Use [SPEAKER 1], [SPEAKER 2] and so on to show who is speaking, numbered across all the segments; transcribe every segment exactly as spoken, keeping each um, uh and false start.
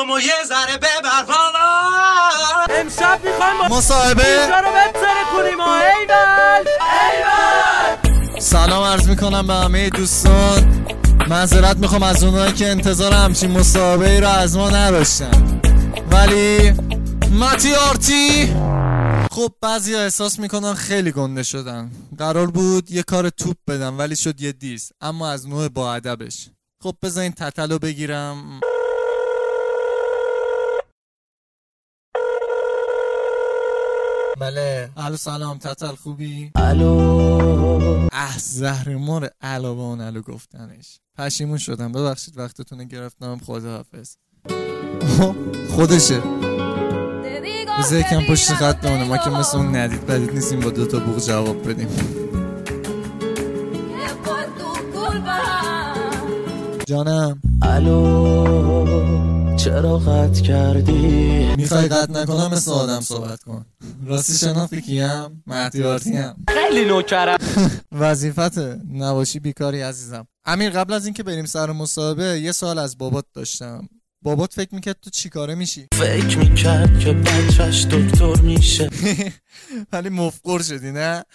[SPEAKER 1] پامو یه ذره ببر بالا.
[SPEAKER 2] امشب میخوایم با
[SPEAKER 3] مصاحبه
[SPEAKER 2] اینجا رو بتره کنیم. ایول ایول.
[SPEAKER 3] سلام عرض میکنم به همه دوستان. معذرت میخوام از اونایی که انتظار همچین مصاحبه ای رو از ما نداشتن، ولی متی آرتی. خب بعضی ها احساس میکنن خیلی گنده شدن. قرار بود یه کار توپ بدم ولی شد یه دیس، اما از نوع با ادبش. خب بذارین تتلو بگیرم. بله. الو سلام تتل، خوبی؟
[SPEAKER 2] الو.
[SPEAKER 3] اه زهر مار علاوه اون الو گفتنش. پشیمون شدم، ببخشید وقتتون رو گرفتم. خداحافظ. خودشه. بذار یکم پشت خط بمونه، ما که مثل اون ندید بدید نیستیم با دوتا بوق جواب بدیم. جانم.
[SPEAKER 2] الو چرا قطع کردی؟
[SPEAKER 3] میخوای قطع نکنم مثل آدم صحبت کن. راستی شناختی کیم؟ مهدی آرتیم.
[SPEAKER 2] خیلی نوکرم.
[SPEAKER 3] وظیفته، نباشی بیکاری عزیزم. امیر قبل از اینکه بریم سر مصاحبه یه سوال از بابات داشتم. بابات فکر میکرد تو چی کاره میشی؟
[SPEAKER 2] فکر میکرد که بچهش دکتر میشه.
[SPEAKER 3] ولی مفقور شدی نه؟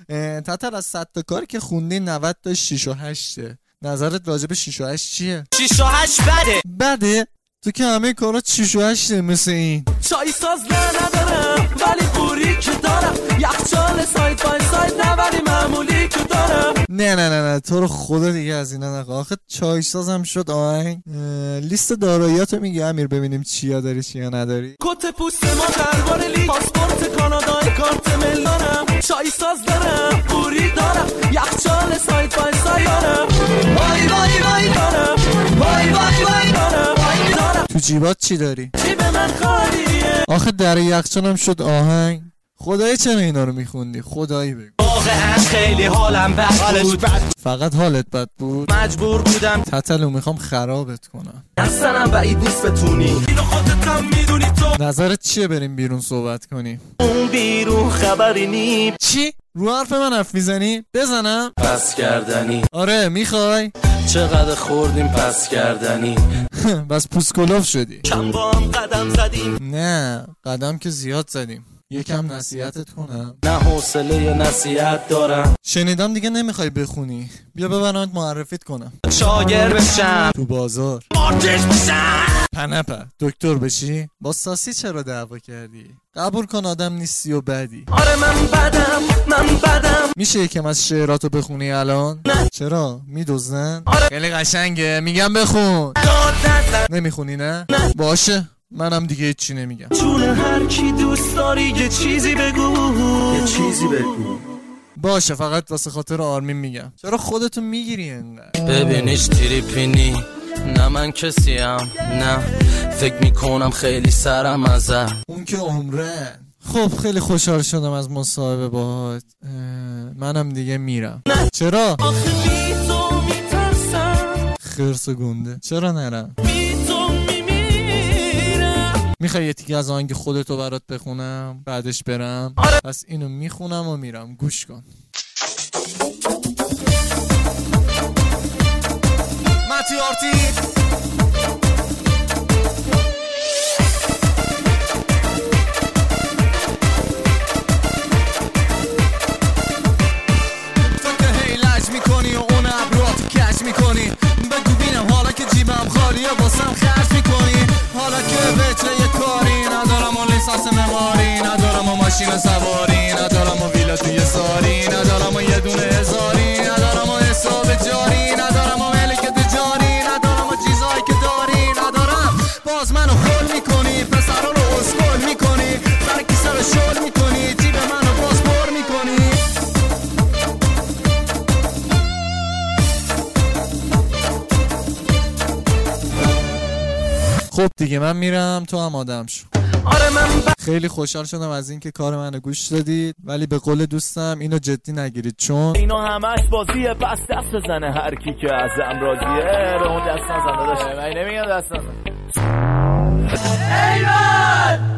[SPEAKER 3] تتر از صد تا کاری که خوندی نود تا شش و هشته. نظرت راجع به شش و هشت چیه؟
[SPEAKER 1] شیش و هشت بده
[SPEAKER 3] بده؟ تو که همه کارات شش و هشته مثل این.
[SPEAKER 2] چای ساز نه ندارم ولی پوری که دارم. یخچال سایت بای سایت نه ولی معمولی که دارم.
[SPEAKER 3] نه نه نه نه تو رو خدا دیگه از اینا نخواه. آخه چای سازم شد آهنگ. لیست داراییاتو میگه امیر ببینیم چیا داری چیا نداری.
[SPEAKER 2] کت پوست ما دربار لیگ، پاسپورت کانادایی، کارت مل دارم. چای ساز دارم پوری دارم. یخچال سایت بای سایت دارم. وای وای وای دارم. وای وای وای دارم.
[SPEAKER 3] تو جیبات چی داری؟
[SPEAKER 2] جیب من خالیه.
[SPEAKER 3] آخه در یخچالم شد آهنگ. خدایی چرا اینا رو میخوندی؟ خدایی بگو.
[SPEAKER 1] واقعا خیلی حالم بد بود.
[SPEAKER 3] فقط حالت بد بود؟
[SPEAKER 1] مجبور بودم
[SPEAKER 3] تتلو میخوام خرابت کنم.
[SPEAKER 2] اصلا بعید نیست بتونی اینو خودت هم میدونی. تو
[SPEAKER 3] نظرت چیه بریم بیرون صحبت کنیم؟
[SPEAKER 2] اون بیرون خبری نی.
[SPEAKER 3] چی؟ رو حرف من حرف میزنی؟ بزنم؟
[SPEAKER 2] پس کردنی.
[SPEAKER 3] آره میخوای؟
[SPEAKER 2] چقدر خوردیم پس کردنی.
[SPEAKER 3] بس پوسکلوف شدی.
[SPEAKER 2] کم با هم قدم زدیم.
[SPEAKER 3] نه قدم که زیاد زدیم. یکم نصیحتت کنم؟
[SPEAKER 2] نه حوصله نصیحت دارم.
[SPEAKER 3] شنیدم دیگه نمیخوای بخونی. بیا ببرمت معرفیت کنم.
[SPEAKER 1] شاگرد بشم،
[SPEAKER 3] تو بازار
[SPEAKER 1] آرتش بشم،
[SPEAKER 3] پنپه دکتر بشی. با ساسی چرا دعوا کردی؟ قبول کن آدم نیستی و بدی.
[SPEAKER 2] آره من بدم من بدم.
[SPEAKER 3] میشه یکم از شعراتو بخونی الان؟
[SPEAKER 2] نه.
[SPEAKER 3] چرا؟ میدوزن؟
[SPEAKER 2] آره.
[SPEAKER 3] خیلی قشنگه، میگم بخون.
[SPEAKER 2] داد نزن.
[SPEAKER 3] نمیخونی نه؟
[SPEAKER 2] نه.
[SPEAKER 3] باشه منم دیگه هیچی نمیگم.
[SPEAKER 2] چون هر کی دوست داری یه چیزی بگو. یه چیزی بگو.
[SPEAKER 3] باشه فقط واسه خاطر آرمین میگم. چرا خودتو میگیری انقدر؟
[SPEAKER 2] ببینیش تریپینی. نه من کسیم نه. فکر میکنم خیلی سرم ازه.
[SPEAKER 3] اون که عمرن. خب خیلی خوشحال شدم از مصاحبه باهات. منم دیگه میرم.
[SPEAKER 2] نه.
[SPEAKER 3] چرا؟
[SPEAKER 2] آخه بی تو میترسم.
[SPEAKER 3] خرس و گنده. چرا نرم؟
[SPEAKER 2] بی تو میمیرم.
[SPEAKER 3] میخوای یه تیکه از آهنگ خودتو برات بخونم بعدش برم؟
[SPEAKER 2] آره.
[SPEAKER 3] پس اینو میخونم و میرم. گوش کن. متی آرتی. تو که هی لج میکنی و اون ابرواتو کش میکنی. بگو بینم حالا که جیبم خالیه واسم خرج میکنی. حالا که بچه یه کاری ندارم و لیسانس معماری ندارم و ماشین سواری ندارم و ویلا توی ساری ندارم و یه دونه هزاری ندارم و حساب جاری ندارم و ملکت جاری ندارم و چیزایی که داری ندارم. باز منو خول میکنی، پسرا رو اسکول میکنی، سر کیسه رو شل میکنی، جیب منو باز پر میکنی. خب دیگه من میرم، تو هم آدم شو.
[SPEAKER 2] آره من ب...
[SPEAKER 3] خیلی خوشحال شدم از اینکه کار منو گوش دادید، ولی به قول دوستم اینو جدی نگیرید چون
[SPEAKER 2] اینو همش بازیه. پس دست بزنه هر کی که ازم راضیه. به اون دست نزن داداش. من نمیگم دست نزن. ایول